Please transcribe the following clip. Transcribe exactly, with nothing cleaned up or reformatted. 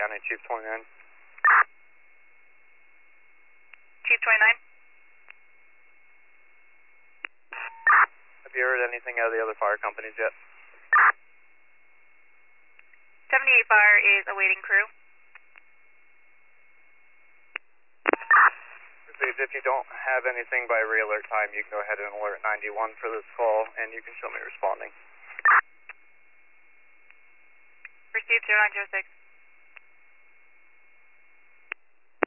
County, Chief twenty-nine. Chief twenty-nine. Have you heard anything out of the other fire companies yet? seventy-eight Fire is awaiting crew. If you don't have anything by re-alert time, you can go ahead and alert ninety-one for this call, and you can show me responding. Received zero nine zero six.